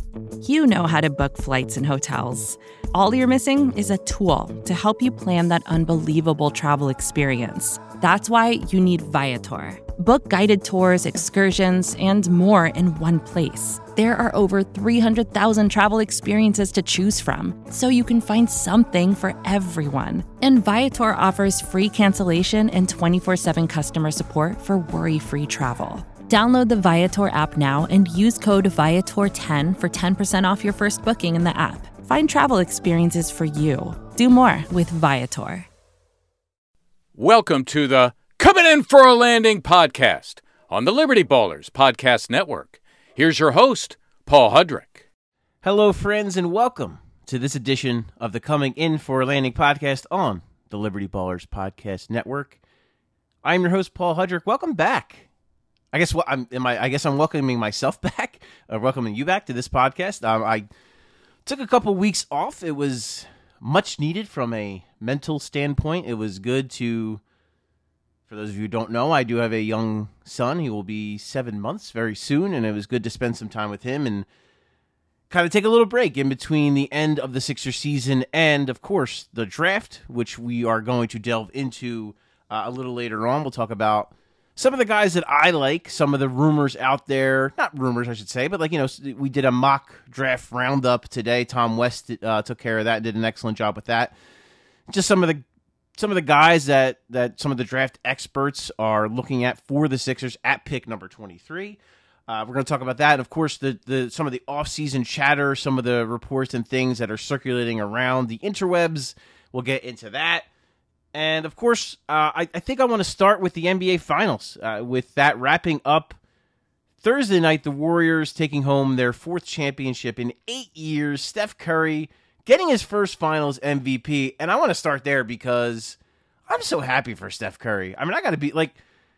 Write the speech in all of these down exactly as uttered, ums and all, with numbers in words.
You know how to book flights and hotels. All you're missing is a tool to help you plan that unbelievable travel experience. That's why you need Viator. Book guided tours, excursions, and more in one place. There are over three hundred thousand travel experiences to choose from, so you can find something for everyone. And Viator offers free cancellation and twenty-four seven customer support for worry-free travel. Download the Viator app now and use code Viator ten for ten percent off your first booking in the app. Find travel experiences for you. Do more with Viator. Welcome to the Coming In for a Landing podcast on the Liberty Ballers Podcast Network. Here's your host, Paul Hudrick. Hello, friends, and welcome to this edition of the Coming In for a Landing podcast on the Liberty Ballers Podcast Network. I'm your host, Paul Hudrick. Welcome back. I guess what I'm. Am I, I guess I'm welcoming myself back, uh, welcoming you back to this podcast. Um, I took a couple weeks off. It was much needed from a mental standpoint. It was good to. For those of you who don't know, I do have a young son. He will be seven months very soon, and it was good to spend some time with him and kind of take a little break in between the end of the Sixers season and, of course, the draft, which we are going to delve into uh, a little later on. We'll talk about some of the guys that I like, some of the rumors out there, not rumors, I should say, but like, you know, we did a mock draft roundup today. Tom West uh, took care of that and did an excellent job with that. Just some of the Some of the guys that, that some of the draft experts are looking at for the Sixers at pick number twenty-three. Uh, we're going to talk about that. And of course, the, the some of the offseason chatter, some of the reports and things that are circulating around the interwebs. We'll get into that. And of course, uh, I, I think I want to start with the N B A Finals. Uh, with that wrapping up Thursday night, the Warriors taking home their fourth championship in eight years. Steph Curry getting his first Finals M V P, and I want to start there because I'm so happy for Steph Curry. I mean, I got to be like,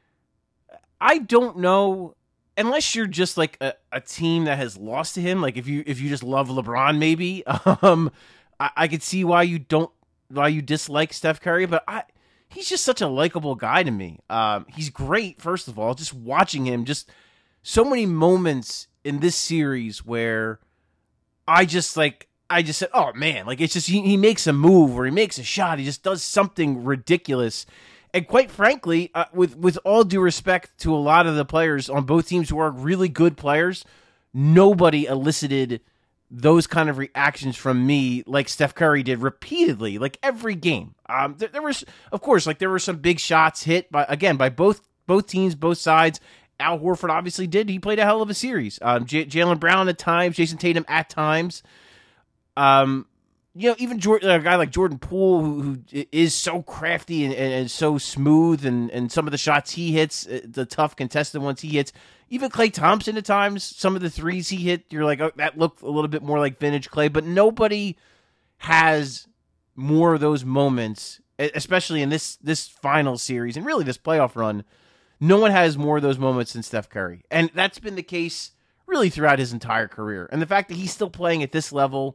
I don't know, unless you're just like a, a team that has lost to him. Like if you if you just love LeBron, maybe um, I, I could see why you don't why you dislike Steph Curry, but I he's just such a likable guy to me. Um, he's great, first of all, just watching him, just so many moments in this series where I just like. I just said, oh, man, like it's just he, he makes a move or he makes a shot. He just does something ridiculous. And quite frankly, uh, with, with all due respect to a lot of the players on both teams who are really good players, nobody elicited those kind of reactions from me like Steph Curry did repeatedly, like every game. Um, there, there was, of course, like there were some big shots hit, by again, by both both teams, both sides. Al Horford obviously did. He played a hell of a series. Um, J- Jaylen Brown at times, Jason Tatum at times. Um, you know, even Jordan, a guy like Jordan Poole, who, who is so crafty and, and, and so smooth, and, and some of the shots he hits, the tough contested ones he hits, even Klay Thompson at times, some of the threes he hit, you're like, oh, that looked a little bit more like vintage Klay, but nobody has more of those moments, especially in this, this final series, and really this playoff run. No one has more of those moments than Steph Curry, and that's been the case really throughout his entire career. And the fact that he's still playing at this level,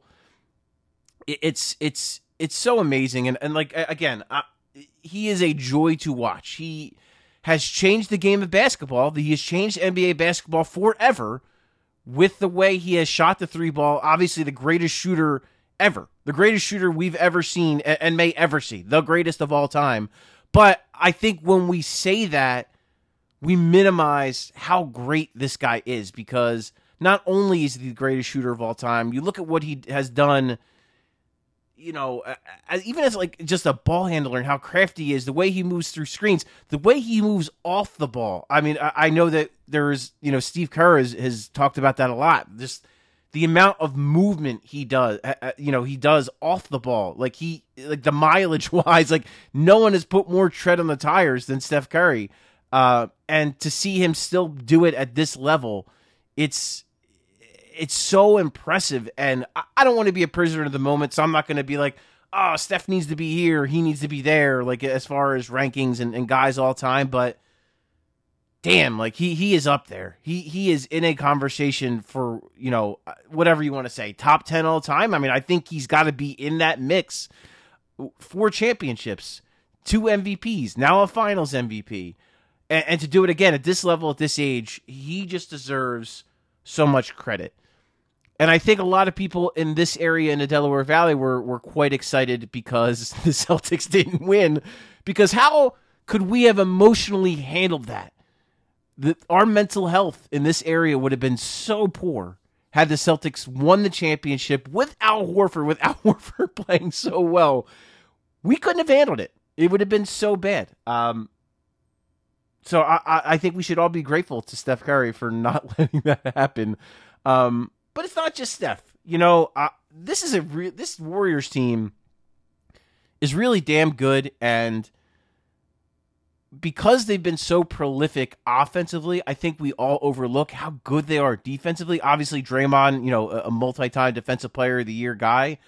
It's it's it's so amazing, and and like again, uh, he is a joy to watch. He has changed the game of basketball. He has changed N B A basketball forever with the way he has shot the three ball. Obviously, the greatest shooter ever, the greatest shooter we've ever seen and, and may ever see, the greatest of all time. But I think when we say that, we minimize how great this guy is, because not only is he the greatest shooter of all time, you look at what he has done. You know, even as like just a ball handler and how crafty he is, the way he moves through screens, the way he moves off the ball. I mean, I know that there's, you know, Steve Kerr has, has talked about that a lot. Just the amount of movement he does, you know, he does off the ball. Like he, like the mileage wise, like no one has put more tread on the tires than Steph Curry. Uh, and to see him still do it at this level, it's, It's so impressive, and I don't want to be a prisoner of the moment, so I'm not going to be like, oh, Steph needs to be here, he needs to be there, like as far as rankings and, and guys all time, but damn, like he he is up there. He he is in a conversation for, you know, whatever you want to say, top ten all time. I mean, I think he's got to be in that mix. Four championships, two M V Ps, now a Finals M V P, and, and to do it again at this level, at this age, he just deserves so much credit. And I think a lot of people in this area in the Delaware Valley were, were quite excited because the Celtics didn't win. Because how could we have emotionally handled that? The, our mental health in this area would have been so poor had the Celtics won the championship with Al Horford, with Al Horford playing so well. We couldn't have handled it. It would have been so bad. Um, so I, I think we should all be grateful to Steph Curry for not letting that happen. Um, but it's not just Steph. You know, uh, this is a re- this Warriors team is really damn good, and because they've been so prolific offensively, I think we all overlook how good they are defensively. Obviously, Draymond, you know, a multi-time defensive player of the year guy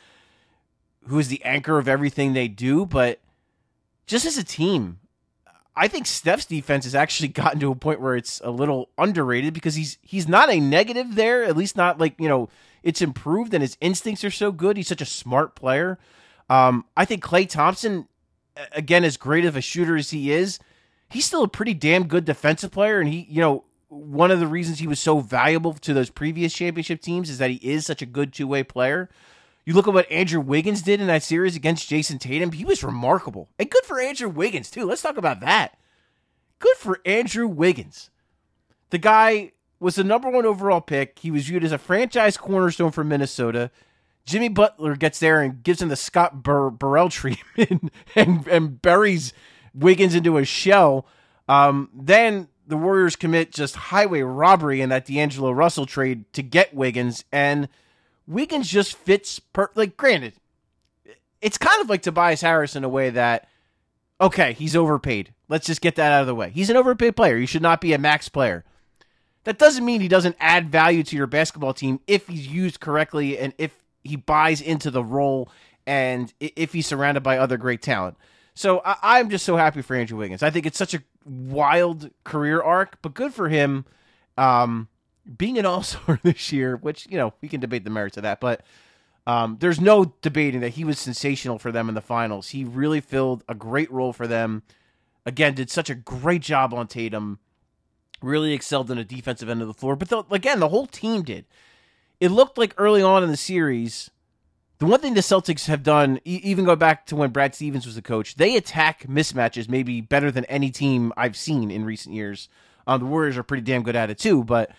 who is the anchor of everything they do. But just as a team, I think Steph's defense has actually gotten to a point where it's a little underrated because he's he's not a negative there, at least not like, you know, it's improved and his instincts are so good. He's such a smart player. Um, I think Klay Thompson, again, as great of a shooter as he is, he's still a pretty damn good defensive player. And he, you know, one of the reasons he was so valuable to those previous championship teams is that he is such a good two-way player. You look at what Andrew Wiggins did in that series against Jason Tatum. He was remarkable. And good for Andrew Wiggins, too. Let's talk about that. Good for Andrew Wiggins. The guy was the number one overall pick. He was viewed as a franchise cornerstone for Minnesota. Jimmy Butler gets there and gives him the Scott Bur- Burrell treatment and, and buries Wiggins into a shell. Um, then the Warriors commit just highway robbery in that D'Angelo Russell trade to get Wiggins, and Wiggins just fits per- like granted, it's kind of like Tobias Harris in a way that, okay, he's overpaid. Let's just get that out of the way. He's an overpaid player. He should not be a max player. That doesn't mean he doesn't add value to your basketball team if he's used correctly and if he buys into the role and if he's surrounded by other great talent. So I- I'm just so happy for Andrew Wiggins. I think it's such a wild career arc, but good for him. Um, being an all-star this year, which, you know, we can debate the merits of that, but um, there's no debating that he was sensational for them in the finals. He really filled a great role for them. Again, did such a great job on Tatum. Really excelled in the defensive end of the floor. But the, again, the whole team did. It looked like early on in the series, the one thing the Celtics have done, e- even go back to when Brad Stevens was the coach, they attack mismatches maybe better than any team I've seen in recent years. Um, the Warriors are pretty damn good at it too, but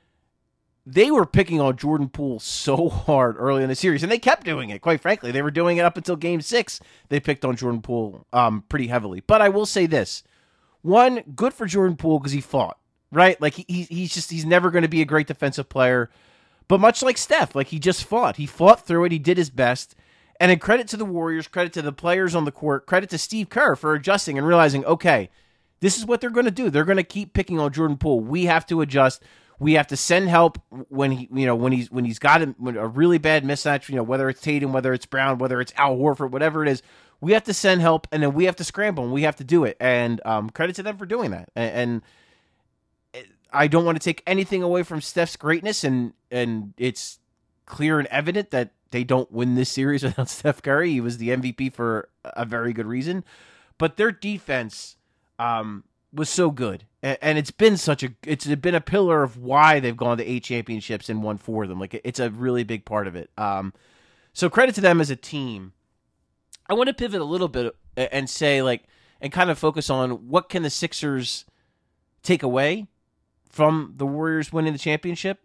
they were picking on Jordan Poole so hard early in the series, and they kept doing it, quite frankly. They were doing it up until game six. They picked on Jordan Poole um, pretty heavily. But I will say this. One, good for Jordan Poole because he fought, right? Like, he, he's just, he's never going to be a great defensive player. But much like Steph, like, he just fought. He fought through it. He did his best. And in credit to the Warriors, credit to the players on the court, credit to Steve Kerr for adjusting and realizing, okay, this is what they're going to do. They're going to keep picking on Jordan Poole. We have to adjust. We have to send help when he, you know, when he's when he's got a, a really bad mismatch. You know, whether it's Tatum, whether it's Brown, whether it's Al Horford, whatever it is, we have to send help, and then we have to scramble, and we have to do it. And um, credit to them for doing that. And, and I don't want to take anything away from Steph's greatness, and and it's clear and evident that they don't win this series without Steph Curry. He was the M V P for a very good reason, but their defense um, was so good. And it's been such a, it's been a pillar of why they've gone to eight championships and won four of them. Like, it's a really big part of it. Um, so credit to them as a team. I want to pivot a little bit and say, like, and kind of focus on what can the Sixers take away from the Warriors winning the championship.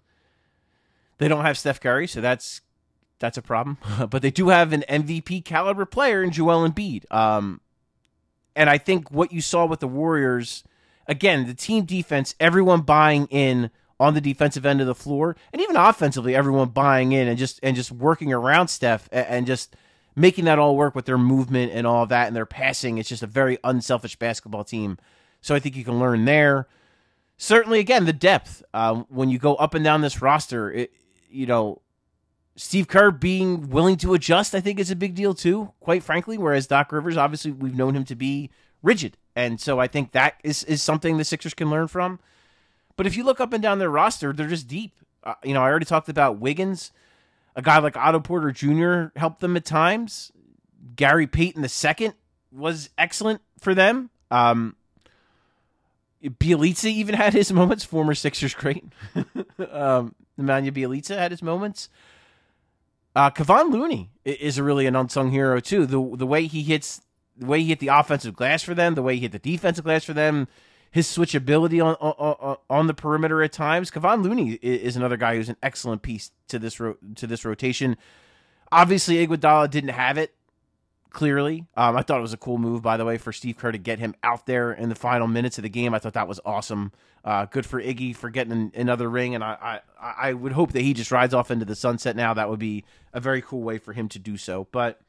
They don't have Steph Curry, so that's that's a problem. But they do have an M V P caliber player in Joel Embiid. Um, and I think what you saw with the Warriors, again, the team defense, everyone buying in on the defensive end of the floor, and even offensively, everyone buying in and just and just working around Steph and, and just making that all work with their movement and all of that and their passing. It's just a very unselfish basketball team. So I think you can learn there. Certainly, again, the depth. Um, when you go up and down this roster, it, you know, Steve Kerr being willing to adjust, I think, is a big deal too, quite frankly, whereas Doc Rivers, obviously, we've known him to be rigid. And so I think that is, is something the Sixers can learn from. But if you look up and down their roster, they're just deep. Uh, you know, I already talked about Wiggins. A guy like Otto Porter Junior helped them at times. Gary Payton the second was excellent for them. Um, Bielitsa even had his moments, former Sixers great. um, Nemanja Bjelica had his moments. Uh, Kevon Looney is a really an unsung hero too. The the way he hits, the way he hit the offensive glass for them, the way he hit the defensive glass for them, his switchability on on, on the perimeter at times. Kevon Looney is another guy who's an excellent piece to this ro- to this rotation. Obviously, Iguodala didn't have it. Clearly, um, I thought it was a cool move, by the way, for Steve Kerr to get him out there in the final minutes of the game. I thought that was awesome. Uh, good for Iggy for getting another ring, and I, I I would hope that he just rides off into the sunset now. That would be a very cool way for him to do so. But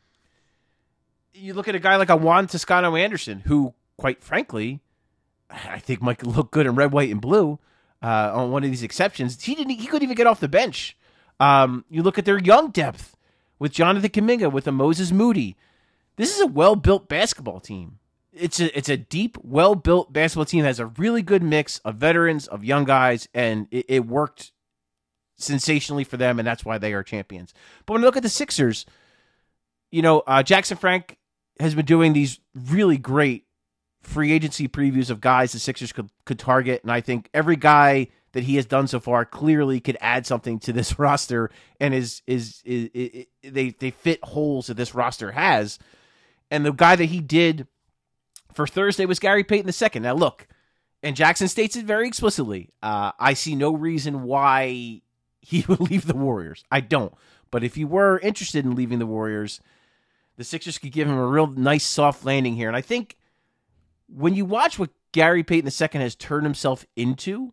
you look at a guy like a Juan Toscano Anderson, who, quite frankly, I think might look good in red, white, and blue uh, on one of these exceptions. He didn't. He couldn't even get off the bench. Um, you look at their young depth with Jonathan Kuminga, with a Moses Moody. This is a well-built basketball team. It's a it's a deep, well-built basketball team that has a really good mix of veterans, of young guys, and it, it worked sensationally for them, and that's why they are champions. But when you look at the Sixers, you know, uh, Jackson Frank has been doing these really great free agency previews of guys the Sixers could, could target, and I think every guy that he has done so far clearly could add something to this roster, and is is, is, is, is they they fit holes that this roster has. And the guy that he did for Thursday was Gary Payton the second. Now, look, and Jackson states it very explicitly, uh, I see no reason why he would leave the Warriors. I don't. But if he were interested in leaving the Warriors, the Sixers could give him a real nice soft landing here. And I think when you watch what Gary Payton the second has turned himself into,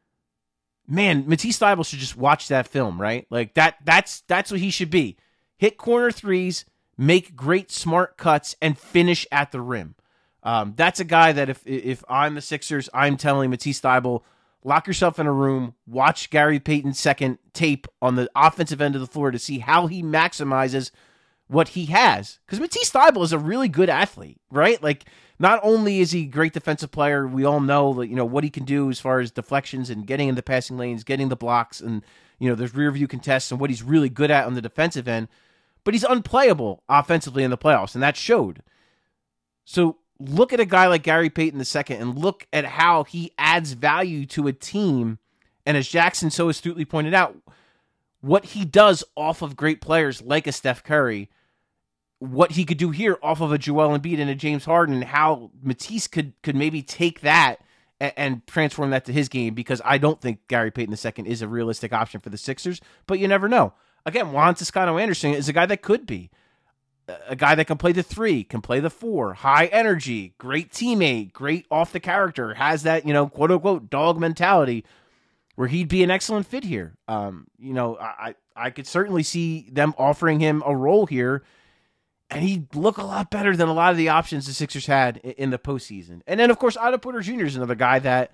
man, Matisse Thybulle should just watch that film, right? Like that. That's that's what he should be. Hit corner threes, make great smart cuts, and finish at the rim. Um, that's a guy that if if I'm the Sixers, I'm telling Matisse Thybulle, lock yourself in a room, watch Gary Payton's second tape on the offensive end of the floor to see how he maximizes what he has. Because Matisse Thybulle is a really good athlete, right? Like, not only is he a great defensive player, we all know that, you know, what he can do as far as deflections and getting in the passing lanes, getting the blocks, and, you know, there's rear view contests and what he's really good at on the defensive end. But he's unplayable offensively in the playoffs, and that showed. So look at a guy like Gary Payton the second and look at how he adds value to a team. And as Jackson so astutely pointed out, what he does off of great players like a Steph Curry, what he could do here off of a Joel Embiid and a James Harden, and how Matisse could could maybe take that and, and transform that to his game, because I don't think Gary Payton the second is a realistic option for the Sixers, but you never know. Again, Juan Toscano Anderson is a guy that could be. A guy that can play the three, can play the four, high energy, great teammate, great off the character, has that, you know, quote unquote dog mentality where he'd be an excellent fit here. Um, you know, I, I could certainly see them offering him a role here, and he'd look a lot better than a lot of the options the Sixers had in, in the postseason. And then, of course, Otto Porter Junior is another guy that,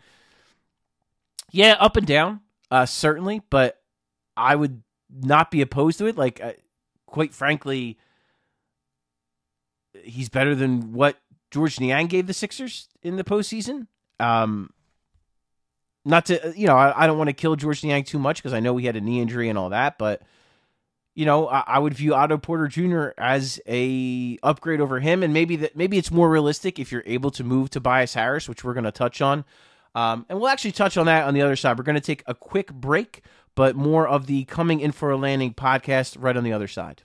yeah, up and down, uh, certainly, but I would not be opposed to it. Like, uh, quite frankly, he's better than what Georges Niang gave the Sixers in the postseason. Um, not to, you know, I, I don't want to kill Georges Niang too much because I know he had a knee injury and all that, but, you know, I, I would view Otto Porter Junior as a upgrade over him, and maybe that maybe it's more realistic if you're able to move Tobias Harris, which we're going to touch on. Um, and we'll actually touch on that on the other side. We're going to take a quick break, but more of the Coming In For A Landing podcast right on the other side.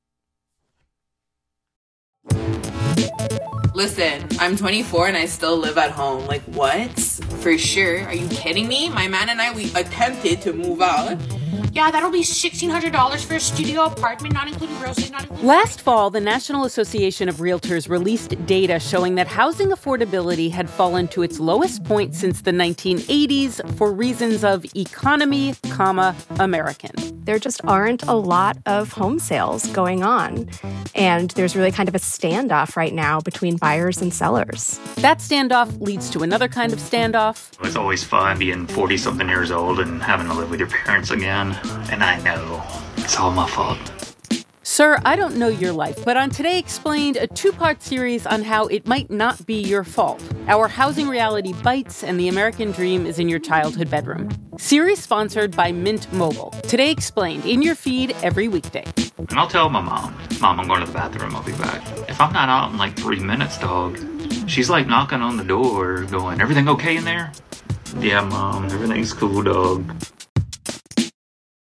Listen, I'm twenty-four and I still live at home. Like, what? For sure. Are you kidding me? My man and I, we attempted to move out. Yeah, that'll be sixteen hundred dollars for a studio apartment, not including groceries, not including... Last fall, the National Association of Realtors released data showing that housing affordability had fallen to its lowest point since the nineteen eighties for reasons of economy, comma, American. There just aren't a lot of home sales going on, and there's really kind of a standoff right now between buyers and sellers. That standoff leads to another kind of standoff. It's always fun being forty-something years old and having to live with your parents again. And I know it's all my fault. Sir, I don't know your life, but on Today Explained, a two-part series on how it might not be your fault. Our housing reality bites, and the American dream is in your childhood bedroom. Series sponsored by Mint Mobile. Today Explained, in your feed every weekday. And I'll tell my mom, Mom, I'm going to the bathroom, I'll be back. If I'm not out in like three minutes, dog, she's like knocking on the door, going, everything okay in there? Yeah, Mom, everything's cool, dog.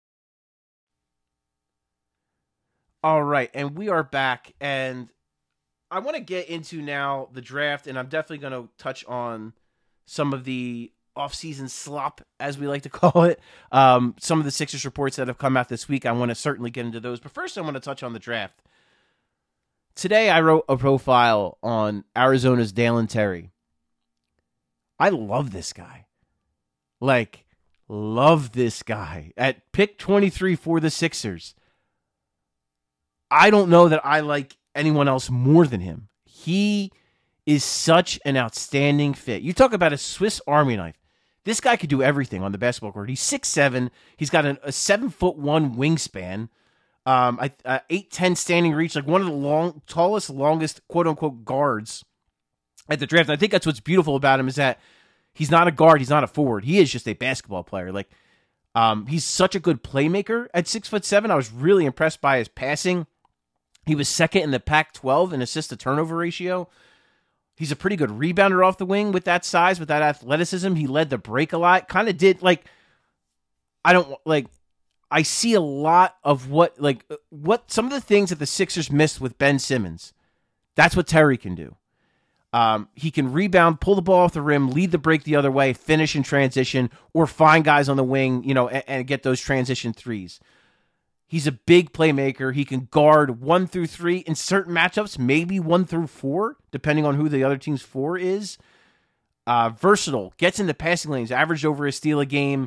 All right, and we are back, and I want to get into now the draft, and I'm definitely going to touch on some of the off-season slop, as we like to call it. Um, some of the Sixers reports that have come out this week, I want to certainly get into those. But first, I want to touch on the draft. Today, I wrote a profile on Arizona's Dalen Terry. I love this guy. Like, love this guy. At pick twenty-three for the Sixers, I don't know that I like anyone else more than him. He is such an outstanding fit. You talk about a Swiss Army knife. This guy could do everything on the basketball court. He's six seven. He's got an, a seven foot one wingspan, um, uh, eight ten standing reach, like one of the long, tallest, longest, quote unquote, guards at the draft. And I think that's what's beautiful about him is that he's not a guard. He's not a forward. He is just a basketball player. Like, um, he's such a good playmaker at six foot seven. I was really impressed by his passing. He was second in the Pac twelve in assist to turnover ratio. He's a pretty good rebounder off the wing with that size, with that athleticism. He led the break a lot. Kind of did, like, I don't, like, I see a lot of what, like, what some of the things that the Sixers missed with Ben Simmons. That's what Terry can do. Um, he can rebound, pull the ball off the rim, lead the break the other way, finish in transition, or find guys on the wing, you know, and, and get those transition threes. He's a big playmaker. He can guard one through three in certain matchups, maybe one through four, depending on who the other team's four is. Uh, versatile, gets in the passing lanes, averaged over a steal a game,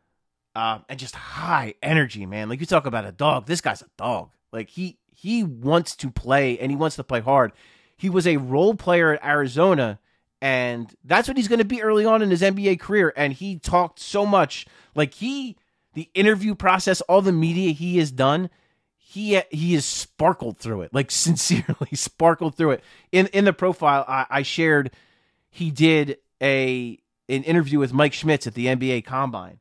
uh, and just high energy, man. Like, you talk about a dog. This guy's a dog. Like, he he wants to play, and he wants to play hard. He was a role player at Arizona, and that's what he's going to be early on in his N B A career. And he talked so much. Like, he... The interview process, all the media he has done, he he has sparkled through it, like sincerely sparkled through it. In in the profile I, I shared, he did a an interview with Mike Schmitz at the N B A Combine,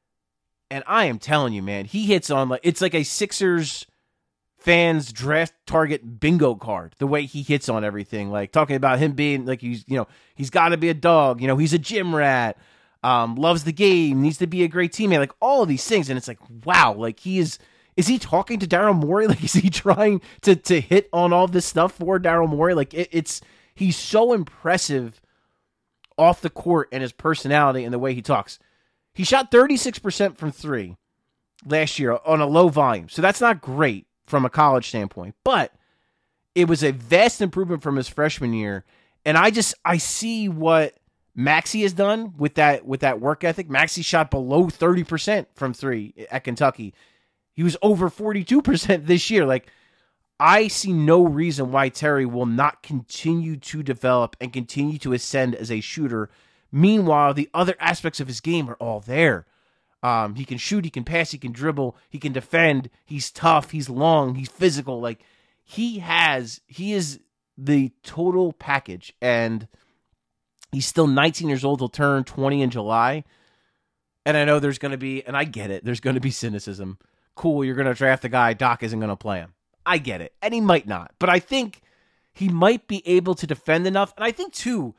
and I am telling you, man, he hits on like it's like a Sixers fans draft target bingo card. The way he hits on everything, like talking about him being like he's you know he's got to be a dog, you know he's a gym rat. Um, loves the game, needs to be a great teammate, like all of these things. And it's like, wow, like he is, is he talking to Daryl Morey? Like, is he trying to to hit on all this stuff for Daryl Morey? Like it, it's, he's so impressive off the court and his personality and the way he talks. He shot thirty-six percent from three last year on a low volume. So that's not great from a college standpoint, but it was a vast improvement from his freshman year. And I just, I see what Maxey has done with that with that work ethic. Maxey shot below thirty percent from three at Kentucky. He was over forty-two percent this year. Like, I see no reason why Terry will not continue to develop and continue to ascend as a shooter. Meanwhile, the other aspects of his game are all there. Um, he can shoot, he can pass, he can dribble, he can defend. He's tough, he's long, he's physical. Like, he has, he is the total package. And he's still nineteen years old. He'll turn twenty in July. And I know there's going to be, and I get it, there's going to be cynicism. Cool, you're going to draft a guy, Doc isn't going to play him. I get it. And he might not. But I think he might be able to defend enough. And I think, too,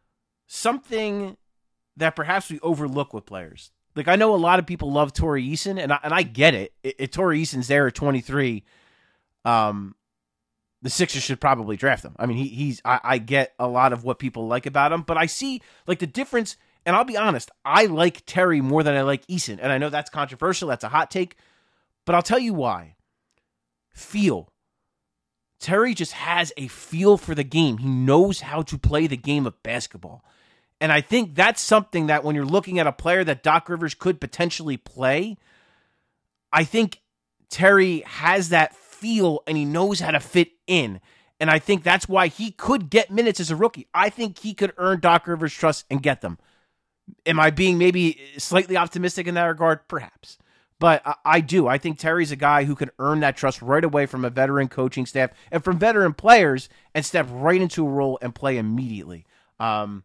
something that perhaps we overlook with players. Like, I know a lot of people love Torrey Eason, and I, and I get it. If Torrey Eason's there at twenty-three, um, the Sixers should probably draft him. I mean, he, he's. I, I get a lot of what people like about him, but I see like the difference. And I'll be honest, I like Terry more than I like Eason, and I know that's controversial. That's a hot take, but I'll tell you why. Feel. Terry just has a feel for the game. He knows how to play the game of basketball, and I think that's something that when you're looking at a player that Doc Rivers could potentially play, I think Terry has that feel and he knows how to fit in. And I think that's why he could get minutes as a rookie. I think he could earn Doc Rivers' trust and get them. Am I being maybe slightly optimistic in that regard? Perhaps. But I, I do. I think Terry's a guy who can earn that trust right away from a veteran coaching staff and from veteran players and step right into a role and play immediately. Um,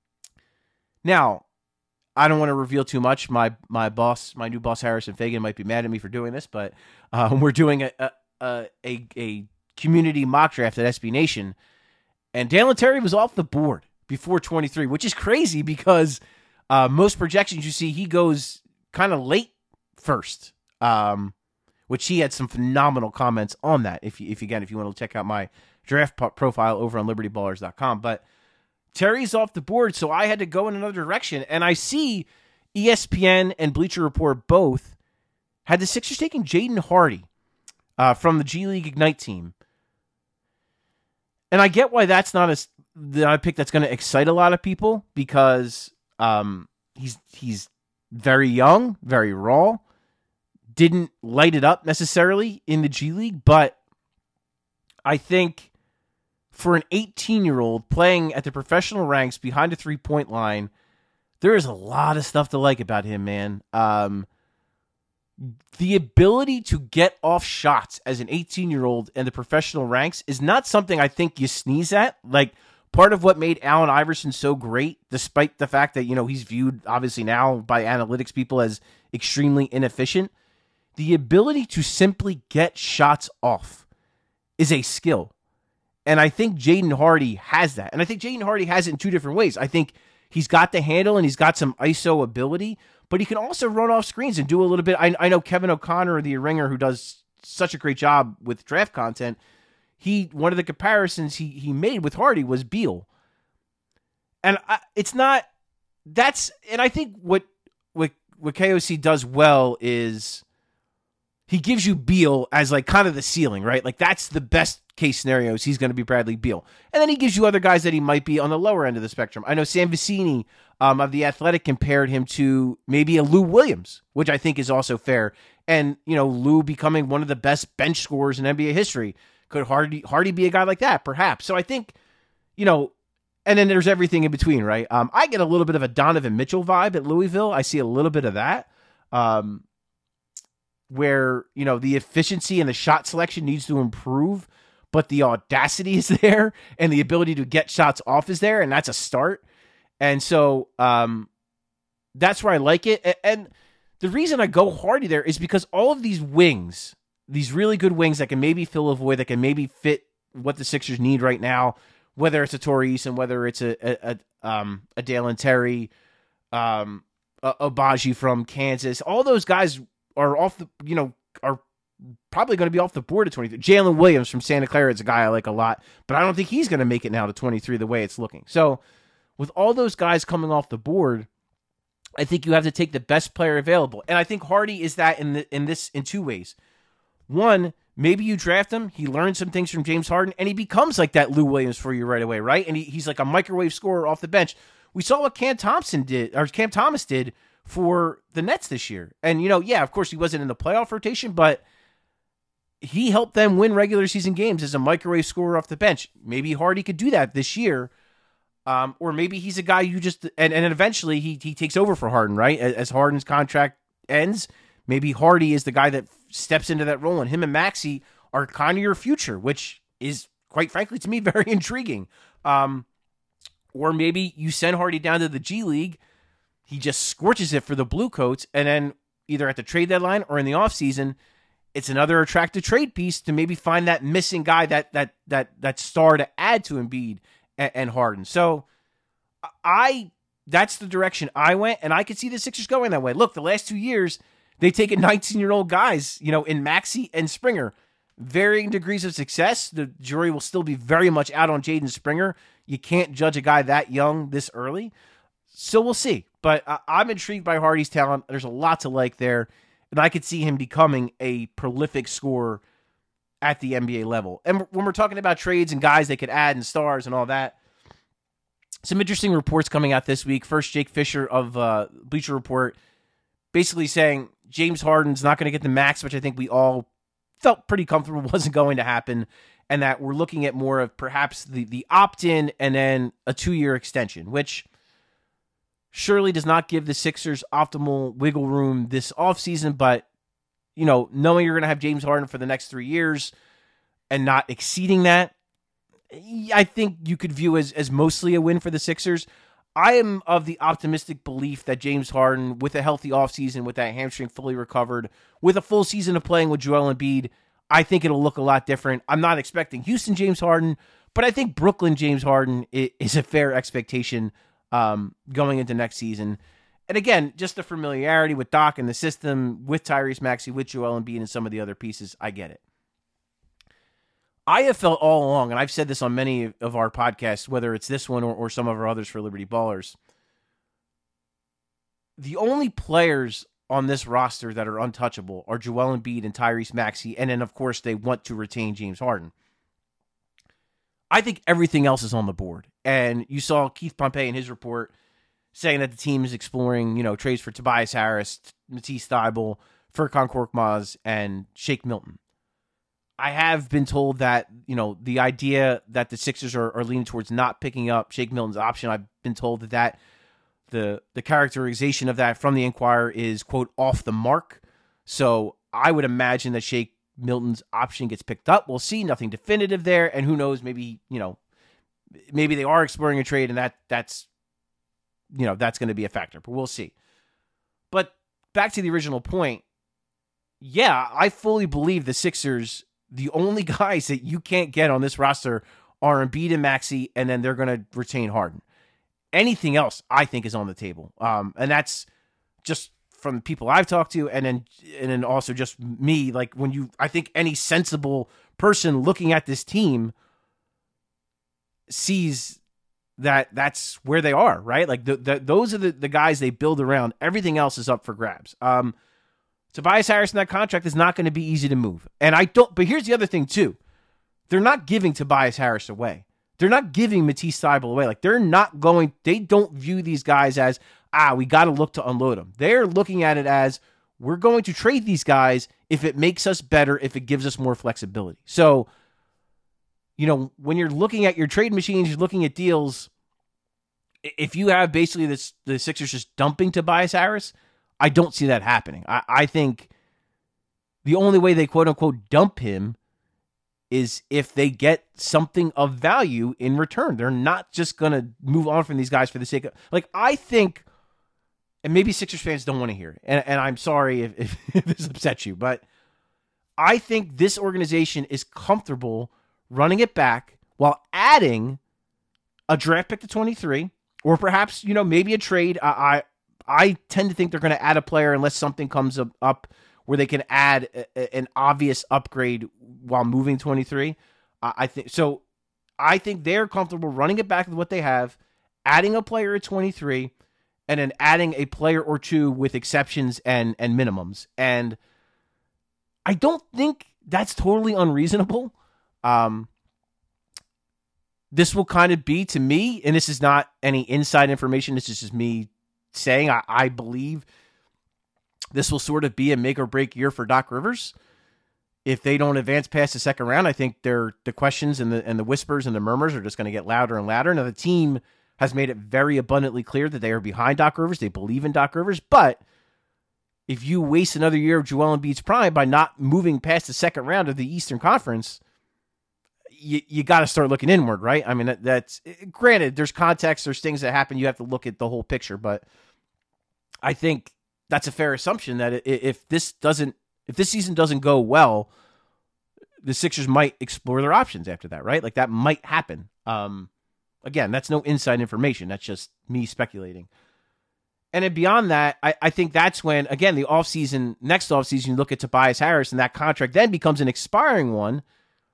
now, I don't want to reveal too much. My my boss, my new boss, Harrison Fagan, might be mad at me for doing this, but uh, we're doing a, a, a, a community mock draft at S B Nation, and Dalen Terry was off the board before twenty-three, which is crazy because uh, most projections you see he goes kind of late first, um, which he had some phenomenal comments on that. If you, if again, if you want to check out my draft profile over on liberty ballers dot com. But Terry's off the board, so I had to go in another direction. And I see E S P N and Bleacher Report both had the Sixers taking Jaden Hardy uh, from the G League Ignite team. And I get why that's not a, not a pick that's going to excite a lot of people, because um, he's he's very young, very raw, didn't light it up necessarily in the G League, but I think for an eighteen-year-old playing at the professional ranks behind the three-point line, there is a lot of stuff to like about him, man. Um, the ability to get off shots as an eighteen-year-old in the professional ranks is not something I think you sneeze at. Like, part of what made Allen Iverson so great, despite the fact that, you know, he's viewed, obviously now, by analytics people as extremely inefficient, the ability to simply get shots off is a skill. And I think Jaden Hardy has that. And I think Jaden Hardy has it in two different ways. I think he's got the handle and he's got some I S O ability, but he can also run off screens and do a little bit. I, I know Kevin O'Connor, the ringer, who does such a great job with draft content, he one of the comparisons he he made with Hardy was Beal. And I, it's not, that's, and I think what, what, what K O C does well is he gives you Beal as like kind of the ceiling, right? Like that's the best case scenarios. He's going to be Bradley Beal. And then he gives you other guys that he might be on the lower end of the spectrum. I know Sam Vecini um, of The Athletic compared him to maybe a Lou Williams, which I think is also fair. And, you know, Lou becoming one of the best bench scorers in N B A history. Could Hardy, Hardy be a guy like that? Perhaps. So I think, you know, and then there's everything in between, right? Um, I get a little bit of a Donovan Mitchell vibe at Louisville. I see a little bit of that. Um, where, you know, the efficiency and the shot selection needs to improve, but the audacity is there and the ability to get shots off is there, and that's a start. And so um, that's where I like it. And the reason I go Hardy there is because all of these wings, these really good wings that can maybe fill a void, that can maybe fit what the Sixers need right now, whether it's a Torrey Eason, whether it's a a, a, um, a Dalen Terry, um, a Agbaji from Kansas, all those guys are off the, you know, are probably going to be off the board at twenty-three. Jalen Williams from Santa Clara is a guy I like a lot, but I don't think he's going to make it now to twenty-three the way it's looking. So with all those guys coming off the board, I think you have to take the best player available. And I think Hardy is that in the, in this, in two ways. One, maybe you draft him, he learns some things from James Harden, and he becomes like that Lou Williams for you right away, right? And he, he's like a microwave scorer off the bench. We saw what Cam Thompson did, or Cam Thomas did for the Nets this year. And, you know, yeah, of course he wasn't in the playoff rotation, but he helped them win regular season games as a microwave scorer off the bench. Maybe Hardy could do that this year. Um, or maybe he's a guy you just, and, and eventually he he takes over for Harden, right? As, as Harden's contract ends, maybe Hardy is the guy that steps into that role, and him and Maxey are kind of your future, which is, quite frankly, to me, very intriguing. Um, or maybe you send Hardy down to the G League, he just scorches it for the Blue Coats, and then either at the trade deadline or in the offseason, it's another attractive trade piece to maybe find that missing guy, that that that that star to add to Embiid and, and Harden. So I that's the direction I went, and I could see the Sixers going that way. Look, the last two years, they've taken nineteen-year-old guys, you know, in Maxey and Springer. Varying degrees of success. The jury will still be very much out on Jaden Springer. You can't judge a guy that young this early. So we'll see. But uh, I'm intrigued by Hardy's talent. There's a lot to like there. And I could see him becoming a prolific scorer at the N B A level. And when we're talking about trades and guys they could add and stars and all that, some interesting reports coming out this week. First, Jake Fisher of uh, Bleacher Report basically saying James Harden's not going to get the max, which I think we all felt pretty comfortable wasn't going to happen, and that we're looking at more of perhaps the, the opt-in and then a two-year extension, which surely does not give the Sixers optimal wiggle room this offseason, but, you know, knowing you're going to have James Harden for the next three years and not exceeding that, I think you could view as, as mostly a win for the Sixers. I am of the optimistic belief that James Harden, with a healthy offseason, with that hamstring fully recovered, with a full season of playing with Joel Embiid, I think it'll look a lot different. I'm not expecting Houston James Harden, but I think Brooklyn James Harden is a fair expectation um, going into next season. And again, just the familiarity with Doc and the system, with Tyrese Maxey, with Joel Embiid, and some of the other pieces, I get it. I have felt all along, and I've said this on many of our podcasts, whether it's this one or, or some of our others for Liberty Ballers, the only players on this roster that are untouchable are Joel Embiid and Tyrese Maxey, and then, of course, they want to retain James Harden. I think everything else is on the board. And you saw Keith Pompey in his report saying that the team is exploring, you know, trades for Tobias Harris, Matisse Thybulle, Furkan Korkmaz, and Shake Milton. I have been told that, you know, the idea that the Sixers are, are leaning towards not picking up Shake Milton's option, I've been told that, that the the characterization of that from the Inquirer is, quote, off the mark. So I would imagine that Shake Milton's option gets picked up. We'll see. Nothing definitive there. And who knows, maybe, you know, maybe they are exploring a trade and that that's, you know, that's going to be a factor, but we'll see. But back to the original point. Yeah, I fully believe the Sixers, the only guys that you can't get on this roster are Embiid and Maxey, and then they're going to retain Harden. Anything else, I think, is on the table. Um, and that's just from the people I've talked to, and then and then also just me. Like, when you, I think any sensible person looking at this team sees that that's where they are, right? Like, the, the, those are the, the guys they build around. Everything else is up for grabs. Um, Tobias Harris in that contract is not going to be easy to move. And I don't, but here's the other thing too. They're not giving Tobias Harris away. They're not giving Matisse Thybulle away. Like, they're not going, they don't view these guys as, ah, we got to look to unload them. They're looking at it as, we're going to trade these guys if it makes us better, if it gives us more flexibility. So, you know, when you're looking at your trade machines, you're looking at deals, if you have basically this, the Sixers just dumping Tobias Harris, I don't see that happening. I, I think the only way they quote-unquote dump him is if they get something of value in return. They're not just going to move on from these guys for the sake of... Like, I think, and maybe Sixers fans don't want to hear it, and, and I'm sorry if, if, if this upsets you, but I think this organization is comfortable running it back while adding a draft pick to twenty-three, or perhaps, you know, maybe a trade. I... I I tend to think they're going to add a player unless something comes up, up where they can add a, a, an obvious upgrade while moving twenty-three. Uh, I think so. I think they're comfortable running it back with what they have, adding a player at twenty-three, and then adding a player or two with exceptions and and minimums. And I don't think that's totally unreasonable. Um, this will kind of be, to me, and this is not any inside information. This is just me saying I, I believe this will sort of be a make or break year for Doc Rivers. If they don't advance past the second round, I think they're, the questions and the and the whispers and the murmurs are just going to get louder and louder. Now, the team has made it very abundantly clear that they are behind Doc Rivers. They believe in Doc Rivers. But if you waste another year of Joel Embiid's prime by not moving past the second round of the Eastern Conference, you, you got to start looking inward, right? I mean, that, that's granted, there's context, there's things that happen. You have to look at the whole picture, but I think that's a fair assumption that if this doesn't, if this season doesn't go well, the Sixers might explore their options after that, right? Like, that might happen. Um, again, that's no inside information. That's just me speculating. And then beyond that, I, I think that's when, again, the offseason, next offseason, you look at Tobias Harris and that contract then becomes an expiring one.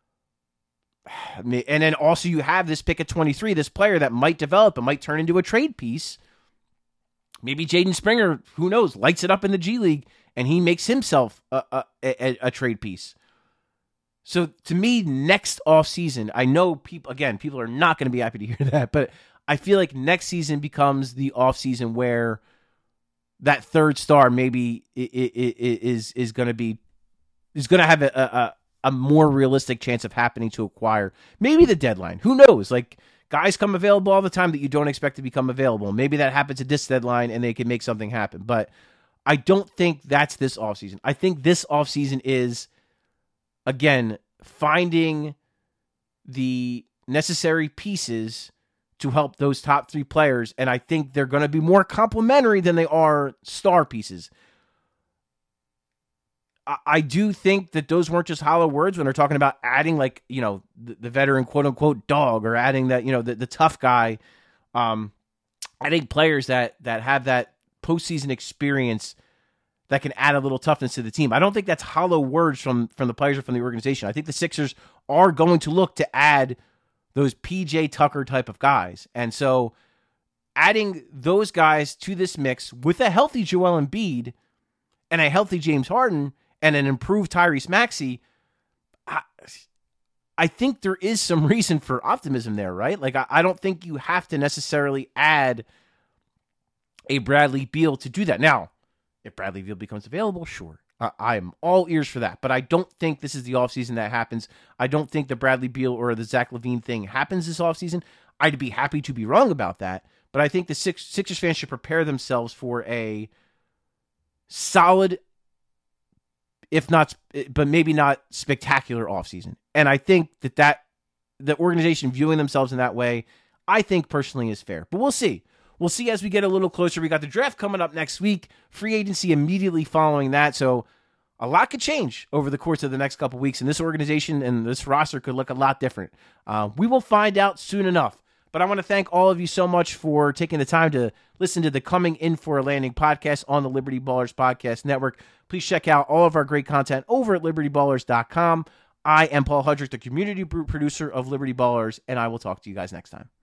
And then also you have this pick at twenty-three, this player that might develop and might turn into a trade piece. Maybe Jaden Springer, who knows, lights it up in the G League and he makes himself a, a, a, a trade piece. So to me, next offseason, I know people, again, people are not going to be happy to hear that, but I feel like next season becomes the offseason where that third star maybe is is going to be, is going to have a, a a more realistic chance of happening to acquire. Maybe the deadline. Who knows? Like, guys come available all the time that you don't expect to become available. Maybe that happens at this deadline and they can make something happen. But I don't think that's this offseason. I think this offseason is, again, finding the necessary pieces to help those top three players. And I think they're going to be more complementary than they are star pieces. I do think that those weren't just hollow words when they're talking about adding, like, you know, the, the veteran quote unquote dog, or adding that, you know, the, the tough guy, um, adding players that, that have that postseason experience that can add a little toughness to the team. I don't think that's hollow words from, from the players or from the organization. I think the Sixers are going to look to add those P J Tucker type of guys. And so adding those guys to this mix with a healthy Joel Embiid and a healthy James Harden and an improved Tyrese Maxey, I, I think there is some reason for optimism there, right? Like, I, I don't think you have to necessarily add a Bradley Beal to do that. Now, if Bradley Beal becomes available, sure. I, I am all ears for that. But I don't think this is the offseason that happens. I don't think the Bradley Beal or the Zach LaVine thing happens this offseason. I'd be happy to be wrong about that. But I think the Six, Sixers fans should prepare themselves for a solid, if not, but maybe not spectacular offseason. And I think that, that the organization viewing themselves in that way, I think personally is fair. But we'll see. We'll see as we get a little closer. We got the draft coming up next week, free agency immediately following that. So a lot could change over the course of the next couple weeks, and this organization and this roster could look a lot different. Uh, we will find out soon enough. But I want to thank all of you so much for taking the time to listen to the Coming In for a Landing podcast on the Liberty Ballers Podcast Network. Please check out all of our great content over at liberty ballers dot com. I am Paul Hudrick, the community producer of Liberty Ballers, and I will talk to you guys next time.